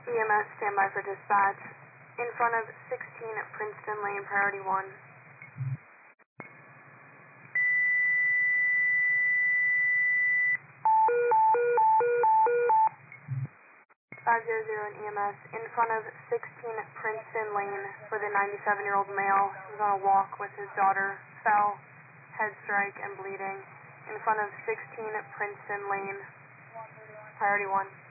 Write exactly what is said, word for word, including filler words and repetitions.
E M S, standby for dispatch. In front of sixteen Princeton Lane, priority one. five zero zero in E M S, in front of sixteen Princeton Lane for the ninety-seven-year-old male who was on a walk with his daughter, fell, head strike, and bleeding. In front of sixteen Princeton Lane, priority one.